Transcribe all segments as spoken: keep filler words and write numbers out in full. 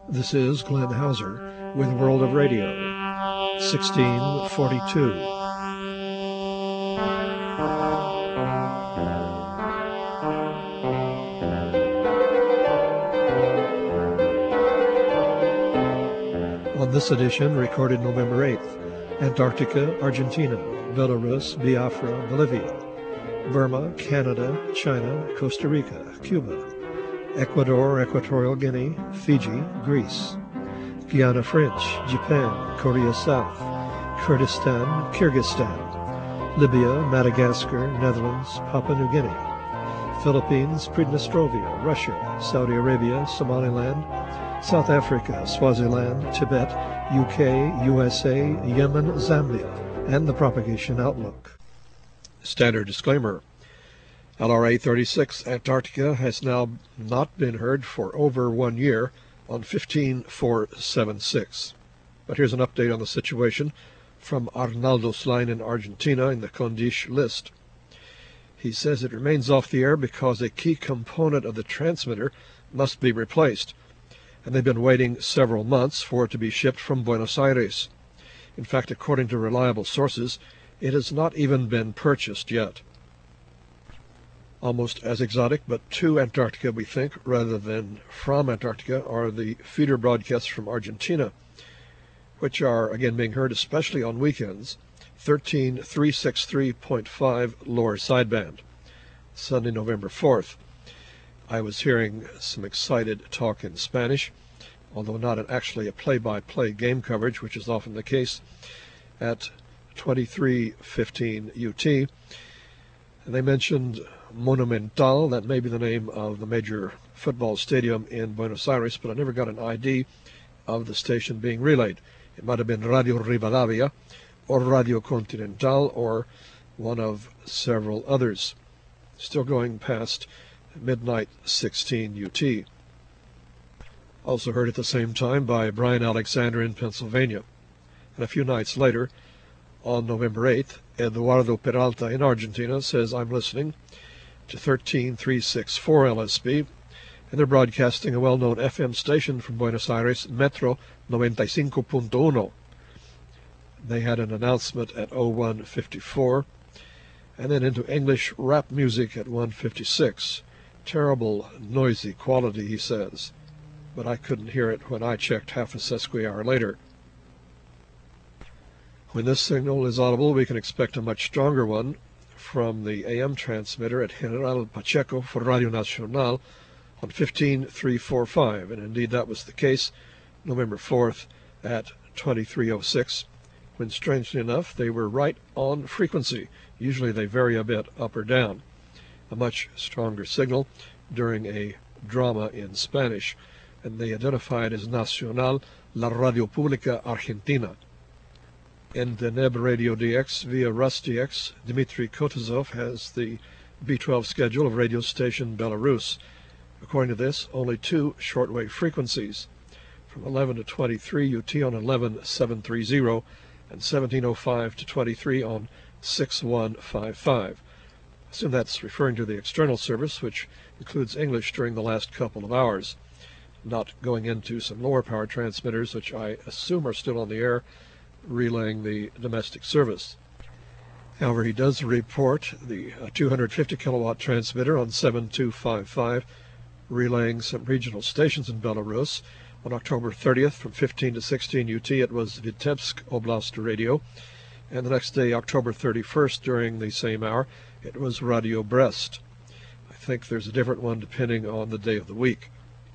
This is Glenn Hauser with World of Radio, sixteen forty-two. On this edition, recorded November eighth, Antarctica, Argentina, Belarus, Biafra, Bolivia, Burma, Canada, China, Costa Rica, Cuba, Ecuador, Equatorial Guinea, Fiji, Greece, Guiana French, Japan, Korea South, Kurdistan, Kyrgyzstan, Libya, Madagascar, Netherlands, Papua New Guinea, Philippines, Pridnestrovia, Russia, Saudi Arabia, Somaliland, South Africa, Swaziland, Tibet, U K, U S A, Yemen, Zambia, and the propagation outlook. Standard disclaimer. L R A thirty-six Antarctica has now not been heard for over one year on fifteen four seventy-six. But here's an update on the situation from Arnaldo Slein in Argentina in the Condish list. He says it remains off the air because a key component of the transmitter must be replaced, and they've been waiting several months for it to be shipped from Buenos Aires. In fact, according to reliable sources, it has not even been purchased yet. Almost as exotic, but to Antarctica, we think, rather than from Antarctica, are the feeder broadcasts from Argentina, which are again being heard especially on weekends, thirteen three sixty-three point five lower sideband, Sunday, November fourth. I was hearing some excited talk in Spanish, although not actually a play-by-play game coverage, which is often the case, at twenty-three fifteen U T. And they mentioned Monumental, that may be the name of the major football stadium in Buenos Aires, but I never got an I D of the station being relayed. It might have been Radio Rivadavia, or Radio Continental, or one of several others. Still going past midnight sixteen U T. Also heard at the same time by Brian Alexander in Pennsylvania. And a few nights later, on November eighth, Eduardo Peralta in Argentina says, I'm listening to thirteen three sixty-four L S B, and they're broadcasting a well-known F M station from Buenos Aires, Metro ninety-cinco point uno. They had an announcement at oh one fifty-four, and then into English rap music at one fifty-six. Terrible, noisy quality, he says, but I couldn't hear it when I checked half a sesquihour later. When this signal is audible, we can expect a much stronger one from the A M transmitter at General Pacheco for Radio Nacional on fifteen three forty-five, and indeed that was the case November fourth at twenty-three oh six, when strangely enough they were right on frequency. Usually they vary a bit up or down. A much stronger signal during a drama in Spanish, and they identified as Nacional, La Radio Pública Argentina. In the N E B Radio D X via RusDX, Dmitry Kotazov has the B twelve schedule of radio station Belarus. According to this, only two shortwave frequencies, from eleven to twenty-three U T on eleven seven thirty and seventeen oh five to twenty-three on six one fifty-five. I assume that's referring to the external service, which includes English during the last couple of hours, not going into some lower power transmitters, which I assume are still on the air, relaying the domestic service. However, he does report the uh, two hundred fifty kilowatt transmitter on seven two five five, relaying some regional stations in Belarus. On October thirtieth, from fifteen to sixteen U T, it was Vitebsk Oblast Radio, and the next day, October thirty-first, during the same hour, it was Radio Brest. I think there's a different one depending on the day of the week.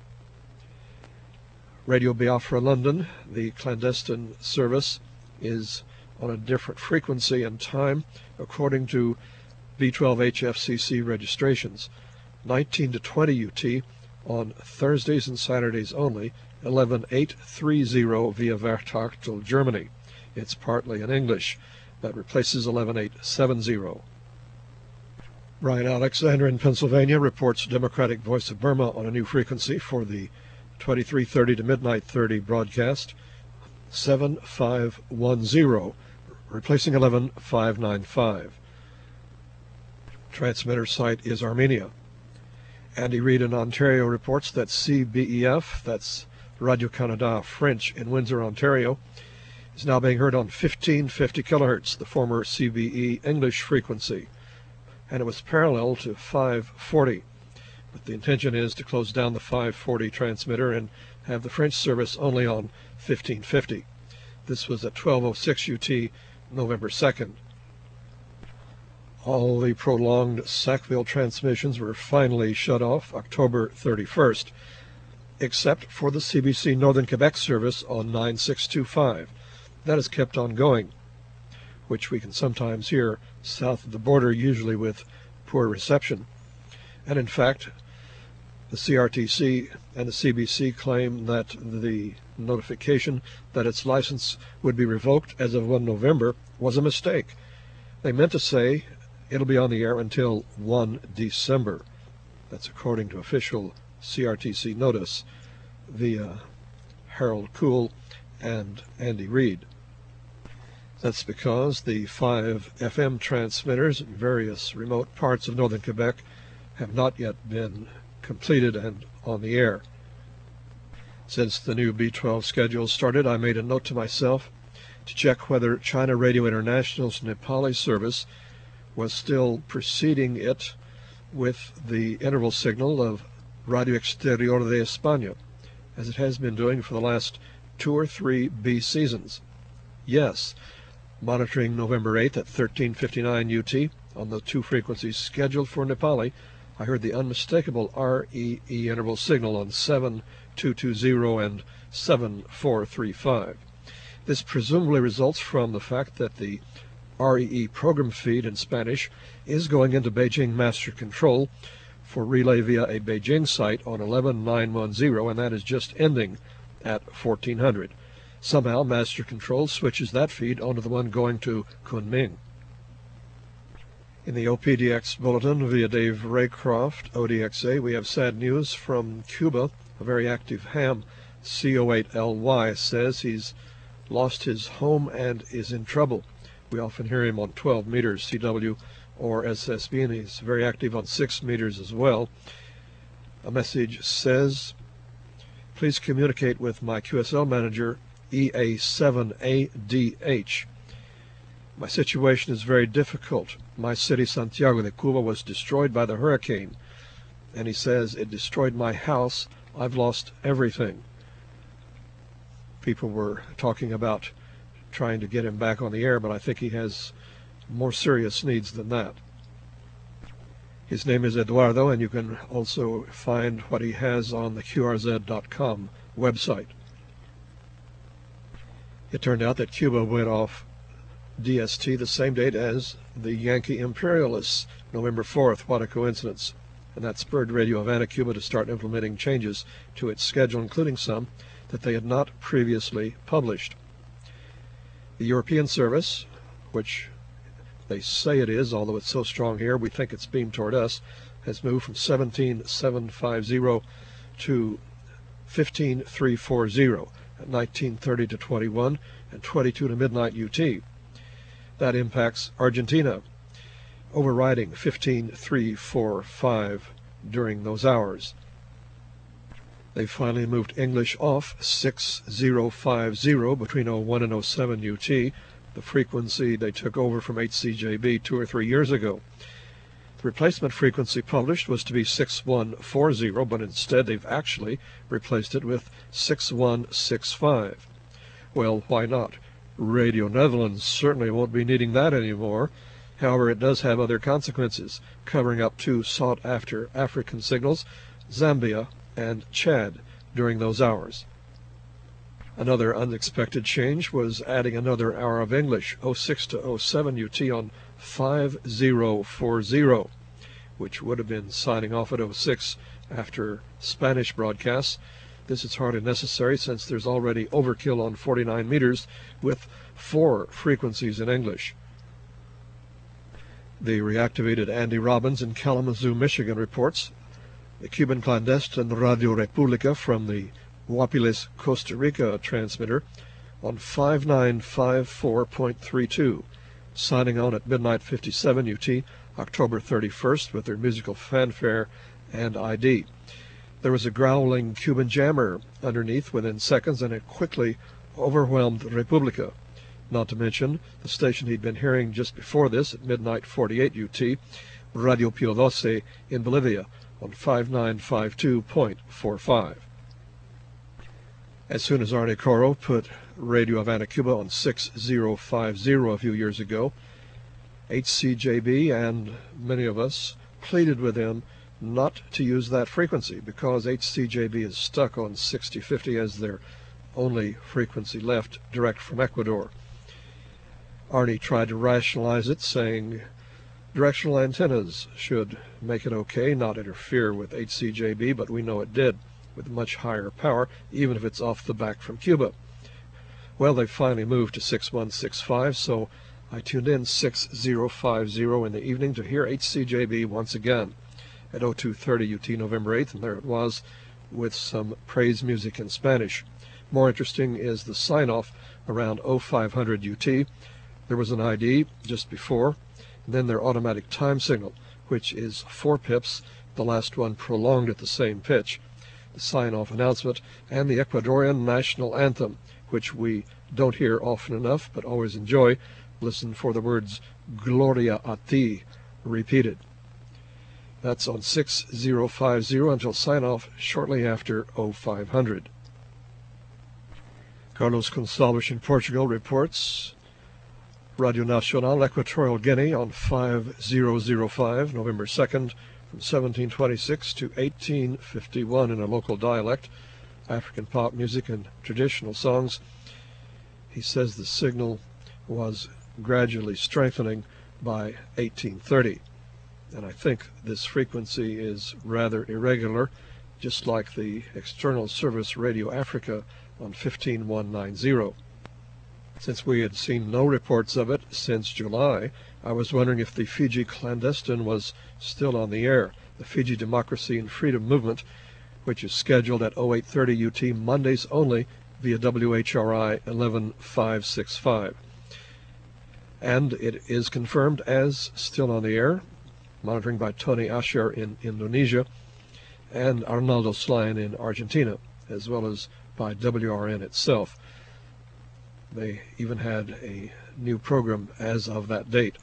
Radio Biafra London, the clandestine service, is on a different frequency and time according to B twelve H F C C registrations. nineteen to twenty U T on Thursdays and Saturdays only, eleven eight thirty via Wertachtel, Germany. It's partly in English. That replaces eleven eight seventy. Brian Alexander in Pennsylvania reports Democratic Voice of Burma on a new frequency for the twenty-three thirty to midnight thirty broadcast, seven five one zero, replacing eleven five ninety-five. Transmitter site is Armenia. Andy Reid in Ontario reports that C B E F, that's Radio-Canada French in Windsor, Ontario, is now being heard on fifteen fifty kilohertz, the former C B E English frequency, and it was parallel to five forty. But the intention is to close down the five forty transmitter and have the French service only on fifteen fifty. This was at twelve oh six U T, November second. All the prolonged Sackville transmissions were finally shut off October thirty-first, except for the C B C Northern Quebec service on nine six two five. That is kept on going, which we can sometimes hear south of the border, usually with poor reception. And in fact, the C R T C and the C B C claim that the notification that its license would be revoked as of first November was a mistake. They meant to say it'll be on the air until first December. That's according to official C R T C notice via Harold Cool and Andy Reid. That's because the five F M transmitters in various remote parts of northern Quebec have not yet been completed and on the air. Since the new B twelve schedule started, I made a note to myself to check whether China Radio International's Nepali service was still preceding it with the interval signal of Radio Exterior de España, as it has been doing for the last two or three B seasons. Yes, monitoring November eighth at thirteen fifty-nine U T on the two frequencies scheduled for Nepali, I heard the unmistakable R E E interval signal on seven two two zero and seven four three five. This presumably results from the fact that the R E E program feed in Spanish is going into Beijing Master Control for relay via a Beijing site on eleven nine one zero, and that is just ending at fourteen hundred. Somehow Master Control switches that feed onto the one going to Kunming. In the O P D X bulletin via Dave Raycroft, O D X A, we have sad news from Cuba. A very active ham, C O eight L Y, says he's lost his home and is in trouble. We often hear him on twelve meters C W or S S B, and he's very active on six meters as well. A message says, please communicate with my Q S L manager, E A seven A D H. My situation is very difficult. My city, Santiago de Cuba, was destroyed by the hurricane, and he says it destroyed my house. I've lost everything. People were talking about trying to get him back on the air, but I think he has more serious needs than that. His name is Eduardo, and you can also find what he has on the Q R Z dot com website. It turned out that Cuba went off D S T the same date as the Yankee imperialists, November fourth. What a coincidence. And that spurred Radio Havana Cuba to start implementing changes to its schedule, including some that they had not previously published. The European service, which they say it is, although it's so strong here, we think it's beamed toward us, has moved from seventeen seven fifty to fifteen three forty at nineteen thirty to twenty-one and twenty-two to midnight U T. That impacts Argentina, overriding fifteen three forty-five during those hours. They finally moved English off six zero five zero between oh one and oh seven U T, the frequency they took over from H C J B two or three years ago. The replacement frequency published was to be six one four zero, but instead they've actually replaced it with six one six five. Well, why not? Radio Netherlands certainly won't be needing that anymore. However, it does have other consequences, covering up two sought-after African signals, Zambia and Chad, during those hours. Another unexpected change was adding another hour of English, oh six to oh seven U T on five zero four zero, which would have been signing off at oh six after Spanish broadcasts. This is hardly necessary since there's already overkill on forty-nine meters with four frequencies in English. The reactivated Andy Robbins in Kalamazoo, Michigan reports the Cuban clandestine Radio República from the Guapiles, Costa Rica transmitter on five nine five four point three two, signing on at midnight fifty-seven U T, October thirty-first, with their musical fanfare and I D. There was a growling Cuban jammer underneath within seconds, and it quickly overwhelmed Republica, not to mention the station he'd been hearing just before this at midnight forty-eight U T, Radio Pio Doce in Bolivia on five nine five two point four five. As soon as Arne Coro put Radio Havana, Cuba on six zero five zero a few years ago, H C J B and many of us pleaded with him not to use that frequency because H C J B is stuck on sixty fifty as their only frequency left direct from Ecuador. Arnie tried to rationalize it, saying directional antennas should make it okay, not interfere with H C J B, but we know it did, with much higher power, even if it's off the back from Cuba. Well, they finally moved to six one six five, so I tuned in six zero five zero in the evening to hear H C J B once again at oh two thirty U T November eighth, and there it was with some praise music in Spanish. More interesting is the sign-off around oh five hundred U T. There was an I D just before, and then their automatic time signal, which is four pips, the last one prolonged at the same pitch, the sign-off announcement, and the Ecuadorian national anthem, which we don't hear often enough but always enjoy. Listen for the words Gloria a ti repeated. That's on six zero five zero until sign-off shortly after oh five hundred. Carlos Gonçalves in Portugal reports Radio Nacional Equatorial Guinea on five zero zero five, November second, from seventeen twenty-six to eighteen fifty-one in a local dialect, African pop music and traditional songs. He says the signal was gradually strengthening by eighteen thirty. And I think this frequency is rather irregular, just like the external service Radio Africa on fifteen one ninety. Since we had seen no reports of it since July, I was wondering if the Fiji Clandestine was still on the air, the Fiji Democracy and Freedom Movement, which is scheduled at oh eight thirty U T Mondays only via W H R I eleven five sixty-five. And it is confirmed as still on the air, monitoring by Tony Asher in Indonesia and Arnaldo Slime in Argentina, as well as by W R N itself. They even had a new program as of that date.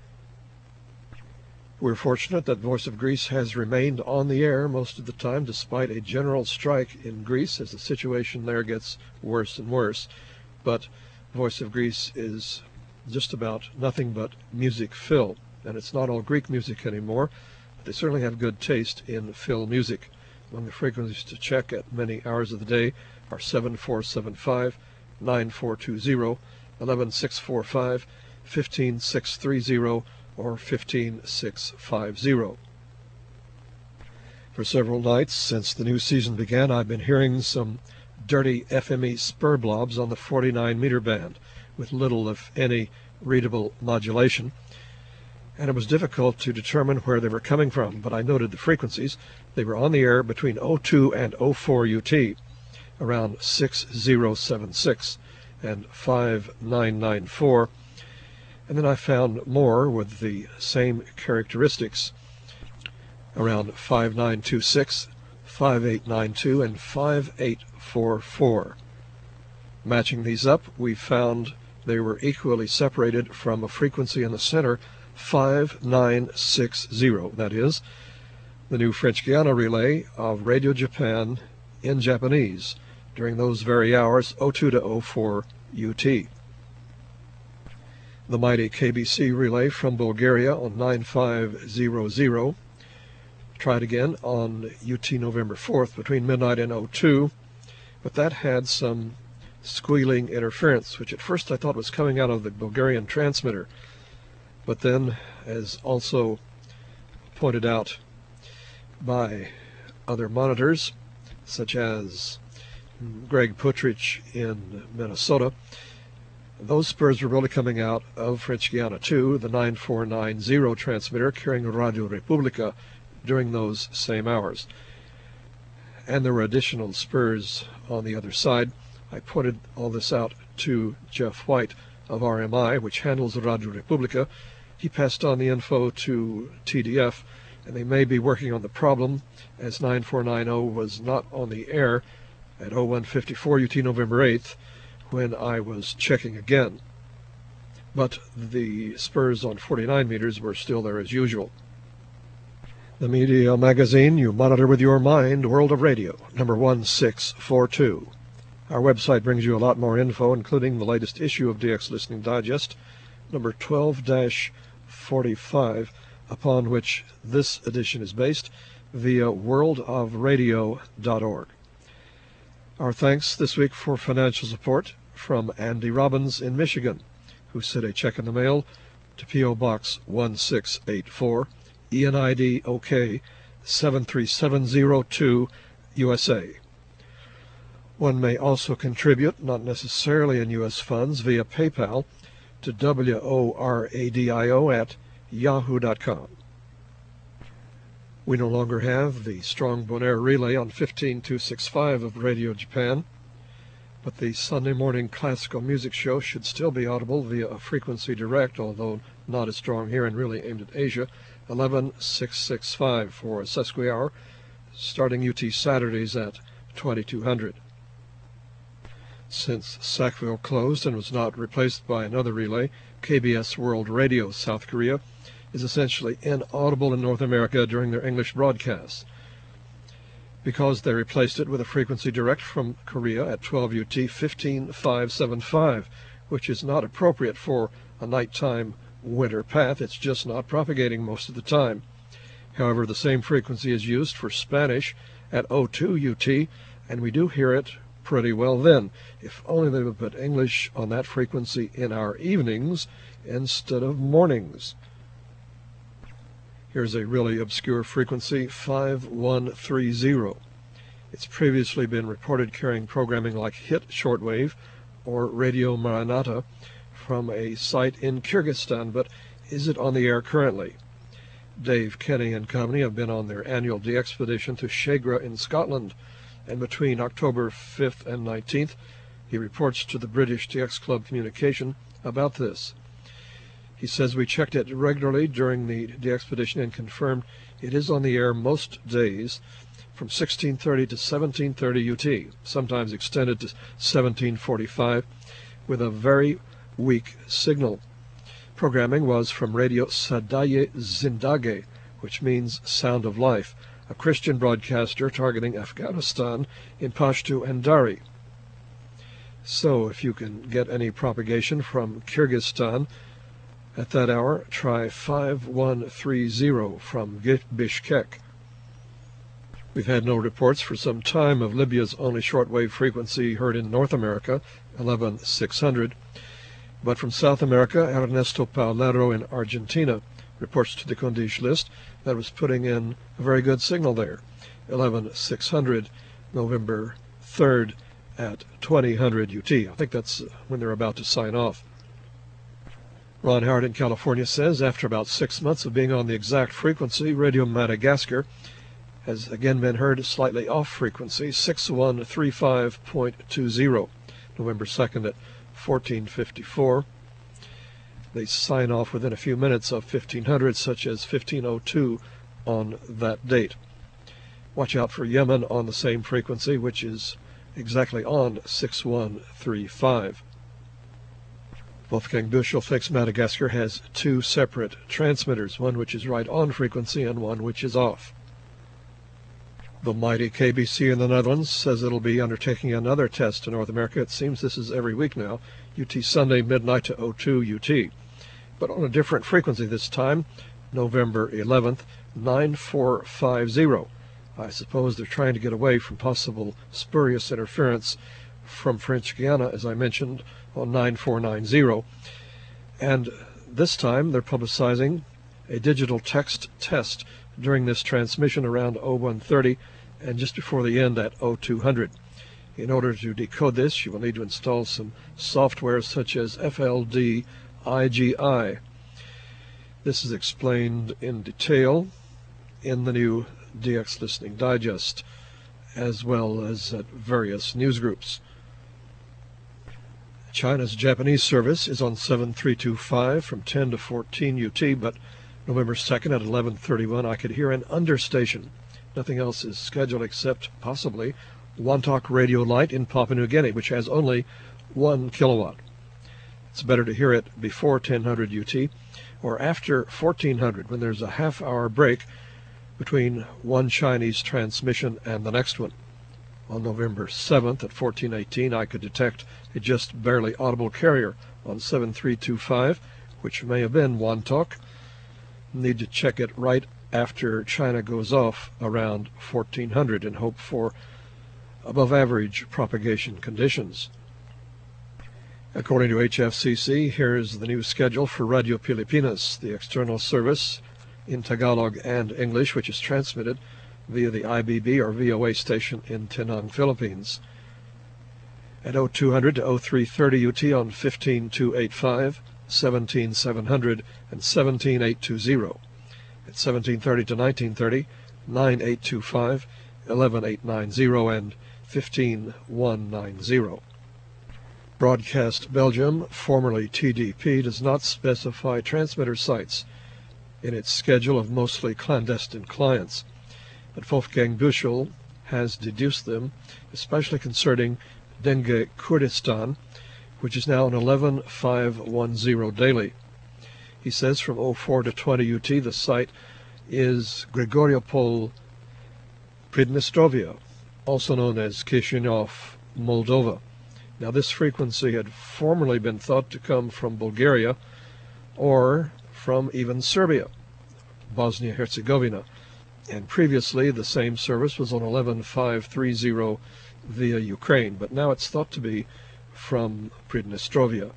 We're fortunate that Voice of Greece has remained on the air most of the time, despite a general strike in Greece as the situation there gets worse and worse. But Voice of Greece is just about nothing but music fill, and it's not all Greek music anymore, but they certainly have good taste in fill music. Among the frequencies to check at many hours of the day are seven four seven five, nine four two zero, eleven six four five, fifteen six three zero, or fifteen six five zero. For several nights since the new season began, I've been hearing some dirty F M E spur blobs on the forty-nine meter band, with little, if any, readable modulation, and it was difficult to determine where they were coming from, but I noted the frequencies. They were on the air between oh two and oh four U T, around six zero seven six and five nine nine four, and then I found more with the same characteristics around five nine two six, five eight nine two, and five eight four four. Matching these up, we found they were equally separated from a frequency in the center, five nine six zero, that is, the new French Guiana relay of Radio Japan in Japanese during those very hours, oh two to oh four U T. The mighty K B C relay from Bulgaria on nine five zero zero, tried again on U T November fourth between midnight and oh two, but that had some squealing interference, which at first I thought was coming out of the Bulgarian transmitter, but then, as also pointed out by other monitors, such as Greg Putrich in Minnesota, those spurs were really coming out of French Guiana two, the nine four nine zero transmitter carrying Radio Republica during those same hours. And there were additional spurs on the other side. I pointed all this out to Jeff White of R M I, which handles Radio Republica. He passed on the info to T D F, and they may be working on the problem, as nine four nine zero was not on the air at oh one fifty-four U T November eighth when I was checking again. But the spurs on forty-nine meters were still there as usual. The media magazine you monitor with your mind, World of Radio, number one six four two. Our website brings you a lot more info, including the latest issue of D X Listening Digest, number twelve dash forty-five, upon which this edition is based, via world of radio dot org. Our thanks this week for financial support from Andy Robbins in Michigan, who sent a check in the mail to P O Box one six eight four, E N I D O K seven three seven zero two, U S A. One may also contribute, not necessarily in U S funds, via PayPal to W O R A D I O at yahoo dot com. We no longer have the strong Bonaire relay on fifteen two sixty-five of Radio Japan, but the Sunday morning classical music show should still be audible via a frequency direct, although not as strong here and really aimed at Asia, eleven six sixty-five for a sesqui hour, starting U T Saturdays at twenty-two hundred. Since Sackville closed and was not replaced by another relay, K B S World Radio South Korea is essentially inaudible in North America during their English broadcasts, because they replaced it with a frequency direct from Korea at twelve U T fifteen five seventy-five, which is not appropriate for a nighttime winter path. It's just not propagating most of the time. However, the same frequency is used for Spanish at oh two U T, and we do hear it pretty well then. If only they would put English on that frequency in our evenings instead of mornings. Here's a really obscure frequency, five one three zero. It's previously been reported carrying programming like Hit Shortwave or Radio Maranatha from a site in Kyrgyzstan, but is it on the air currently? Dave Kenny and company have been on their annual de-expedition to Shegra in Scotland, and between October fifth and nineteenth, he reports to the British D X Club Communication about this. He says we checked it regularly during the de-expedition and confirmed it is on the air most days from sixteen thirty to seventeen thirty U T, sometimes extended to seventeen forty-five, with a very weak signal. Programming was from Radio Sadaye Zindage, which means Sound of Life, a Christian broadcaster targeting Afghanistan in Pashto and Dari. So if you can get any propagation from Kyrgyzstan at that hour, try five one three zero from Bishkek. We've had no reports for some time of Libya's only shortwave frequency heard in North America, eleven six hundred, but from South America, Ernesto Paulero in Argentina reports to the Condish list that was putting in a very good signal there, eleven six hundred, November third at twenty hundred U T. I think that's when they're about to sign off. Ron Howard in California says, after about six months of being on the exact frequency, Radio Madagascar has again been heard slightly off frequency, six one three five point two zero, November second at fourteen fifty-four. They sign off within a few minutes of fifteen hundred, such as fifteen oh two on that date. Watch out for Yemen on the same frequency, which is exactly on six one three five. Wolfgang Büschel thinks Madagascar has two separate transmitters, one which is right on frequency and one which is off. The mighty K B C in the Netherlands says it'll be undertaking another test in North America. It seems this is every week now, U T Sunday midnight to oh two U T, but on a different frequency this time, November eleventh, nine four five zero. I suppose they're trying to get away from possible spurious interference from French Guiana, as I mentioned, on nine four nine zero. And this time they're publicizing a digital text test during this transmission around oh one thirty and just before the end at oh two hundred. In order to decode this, you will need to install some software such as F L D I G I. This is explained in detail in the new D X Listening Digest, as well as at various news groups. China's Japanese service is on seven three two five from ten to fourteen U T, but November second at eleven thirty-one, I could hear an understation. Nothing else is scheduled except, possibly, Wontok Radio Light in Papua New Guinea, which has only one kilowatt. It's better to hear it before ten hundred U T or after fourteen hundred, when there's a half-hour break between one Chinese transmission and the next one. On November seventh at fourteen eighteen, I could detect a just barely audible carrier on seven three two five, which may have been Wontok. Need to check it right after China goes off around fourteen hundred and hope for above-average propagation conditions. According to H F C C, here's the new schedule for Radio Pilipinas, the external service in Tagalog and English, which is transmitted via the I B B or V O A station in Penang, Philippines. At oh two hundred to oh three thirty U T on fifteen two eighty-five, seventeen seven hundred, and seventeen eight twenty. At seventeen thirty to nineteen thirty, nine eight two five, eleven eight ninety, and fifteen one ninety. Broadcast Belgium, formerly T D P, does not specify transmitter sites in its schedule of mostly clandestine clients, but Wolfgang Büchel has deduced them, especially concerning Denge Kurdistan, which is now an eleven five ten daily. He says from oh four to twenty U T the site is Grigoriopol Pridnestrovia, also known as Chisinau, Moldova. Now, this frequency had formerly been thought to come from Bulgaria or from even Serbia, Bosnia-Herzegovina, and previously the same service was on eleven five thirty via Ukraine, but now it's thought to be from Pridnestrovia.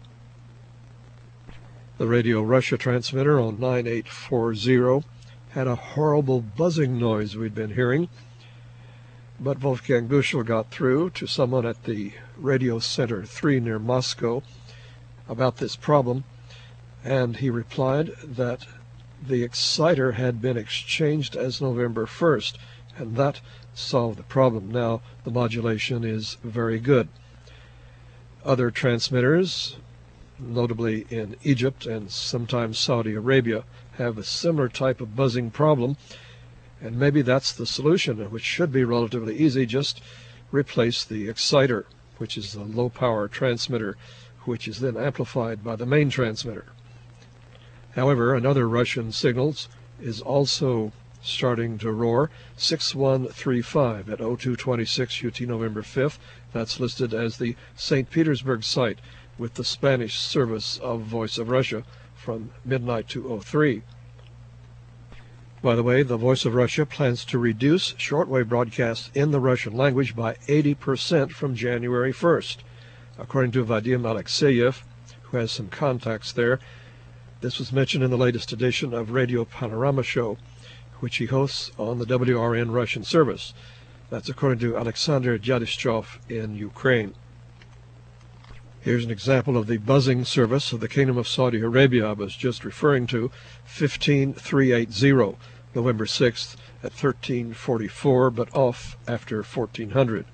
The Radio Russia transmitter on nine eight forty had a horrible buzzing noise we'd been hearing, but Wolfgang Büchel got through to someone at the Radio Center three near Moscow about this problem, and he replied that the exciter had been exchanged as November first, and that solved the problem. Now the modulation is very good. Other transmitters, notably in Egypt and sometimes Saudi Arabia, have a similar type of buzzing problem, and maybe that's the solution, which should be relatively easy. Just replace the exciter, which is the low-power transmitter, which is then amplified by the main transmitter. However, another Russian signals is also starting to roar, six one three five at oh two twenty-six U T November fifth. That's listed as the Saint Petersburg site with the Spanish service of Voice of Russia from midnight to oh three. By the way, the Voice of Russia plans to reduce shortwave broadcasts in the Russian language by eighty percent from January first. According to Vadim Alexeyev, who has some contacts there, this was mentioned in the latest edition of Radio Panorama Show, which he hosts on the W R N Russian service. That's according to Alexander Dyadyshchov in Ukraine. Here's an example of the buzzing service of the Kingdom of Saudi Arabia I was just referring to, fifteen three eighty, November sixth at thirteen forty-four, but off after fourteen hundred.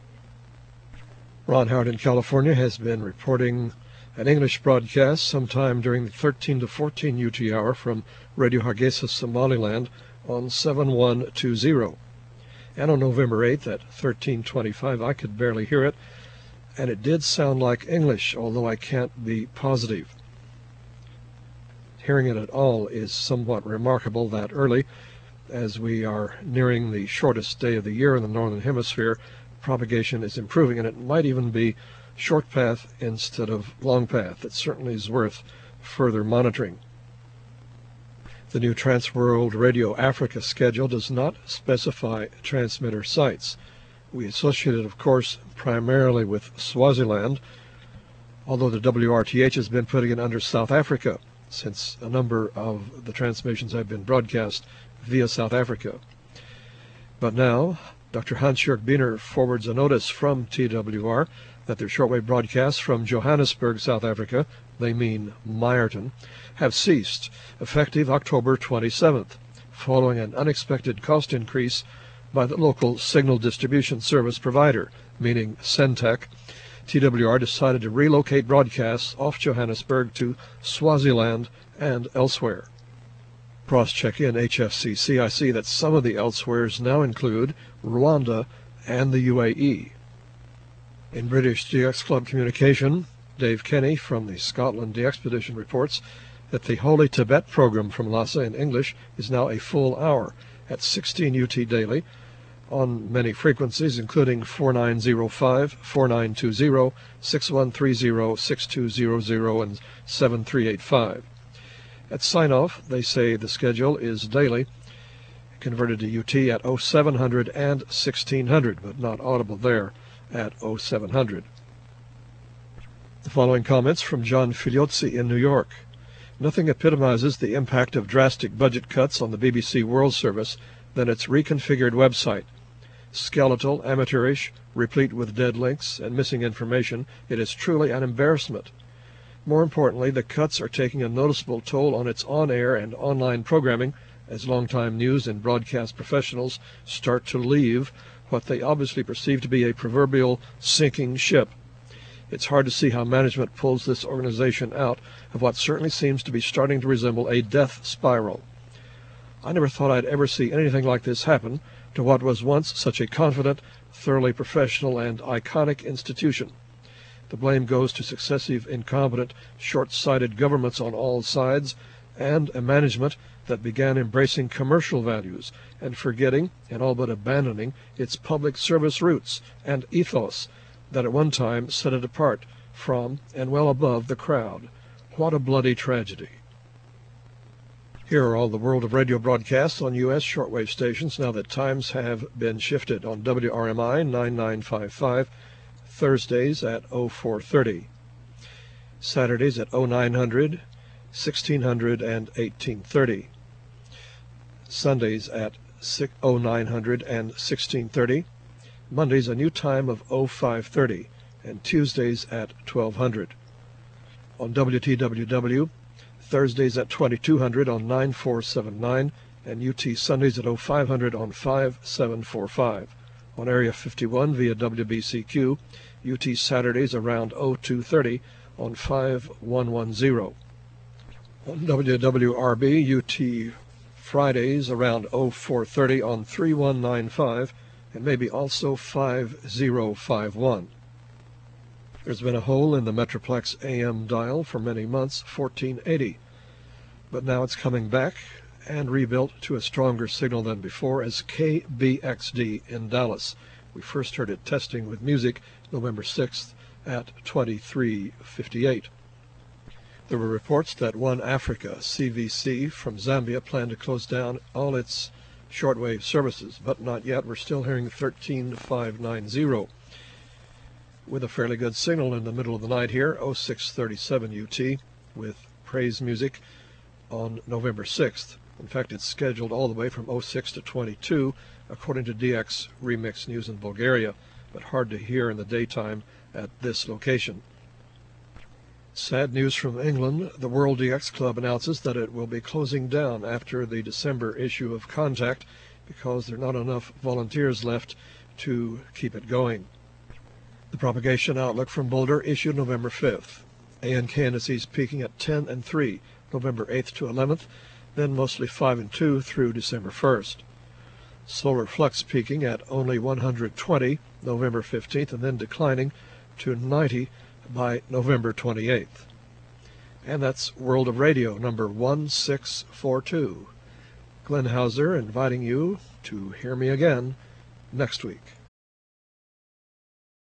Ron Howard in California has been reporting an English broadcast sometime during the thirteen to fourteen U T hour from Radio Hargeisa, Somaliland on seven one twenty. And on November eighth at thirteen twenty-five, I could barely hear it, and it did sound like English, although I can't be positive. Hearing it at all is somewhat remarkable that early, as we are nearing the shortest day of the year in the Northern Hemisphere. Propagation is improving, and it might even be short path instead of long path. It certainly is worth further monitoring. The new Transworld Radio Africa schedule does not specify transmitter sites. We associate it, of course, primarily with Swaziland, although the W R T H has been putting it under South Africa, since a number of the transmissions have been broadcast via South Africa. But now, Doctor Hans-Jörg Biener forwards a notice from T W R that their shortwave broadcasts from Johannesburg, South Africa, they mean Meyerton, have ceased, effective October twenty-seventh, following an unexpected cost increase by the local signal distribution service provider, meaning Centec. T W R decided to relocate broadcasts off Johannesburg to Swaziland and elsewhere. Cross-checking in H F C C, I see that some of the elsewheres now include Rwanda and the U A E. In British D X Club communication, Dave Kenny from the Scotland DXpedition reports that the Holy Tibet program from Lhasa in English is now a full hour at sixteen U T daily on many frequencies, including four nine zero five, four nine two zero, six one three zero, six two zero zero, and seven three eight five. At sign-off, they say the schedule is daily, converted to U T at oh seven hundred and sixteen hundred, but not audible there at oh seven hundred. The following comments from John Filiozzi in New York. Nothing epitomizes the impact of drastic budget cuts on the B B C World Service than its reconfigured website. Skeletal, amateurish, replete with dead links and missing information, it is truly an embarrassment. More importantly, the cuts are taking a noticeable toll on its on-air and online programming as longtime news and broadcast professionals start to leave what they obviously perceive to be a proverbial sinking ship. It's hard to see how management pulls this organization out of what certainly seems to be starting to resemble a death spiral. I never thought I'd ever see anything like this happen to what was once such a confident, thoroughly professional, and iconic institution. The blame goes to successive incompetent, short-sighted governments on all sides, and a management that began embracing commercial values and forgetting and all but abandoning its public service roots and ethos that at one time set it apart from and well above the crowd. What a bloody tragedy. Here are all the World of Radio broadcasts on U S shortwave stations now that times have been shifted. On W R M I ninety-nine point five five, Thursdays at oh four thirty, Saturdays at oh nine hundred, sixteen hundred, and eighteen thirty, Sundays at oh nine hundred and sixteen thirty, Mondays a new time of oh five thirty, and Tuesdays at twelve hundred. On W T W W, Thursdays at twenty-two hundred on nine four seven nine, and U T Sundays at oh five hundred on five seven four five. On Area fifty-one via W B C Q, U T Saturdays around oh two thirty on five one one zero. On W W R B, U T Fridays around oh four thirty on three one nine five, and maybe also five oh five one. There's been a hole in the Metroplex A M dial for many months, fourteen eighty, but now it's coming back and rebuilt to a stronger signal than before as K B X D in Dallas. We first heard it testing with music November sixth at twenty-three fifty-eight. There were reports that One Africa, C V C, from Zambia planned to close down all its shortwave services, but not yet. We're still hearing thirteen five ninety with a fairly good signal in the middle of the night here, oh six thirty-seven U T, with praise music on November sixth. In fact, it's scheduled all the way from oh six to twenty-two, according to D X Remix News in Bulgaria, but hard to hear in the daytime at this location. Sad news from England. The World D X Club announces that it will be closing down after the December issue of Contact because there are not enough volunteers left to keep it going. The Propagation Outlook from Boulder issued November fifth. A N K indices peaking at ten and three, November eighth to eleventh, then mostly five and two through December first. Solar flux peaking at only one hundred twenty, November fifteenth, and then declining to ninety by November twenty-eighth. And that's World of Radio number one six four two. Glenn Hauser inviting you to hear me again next week.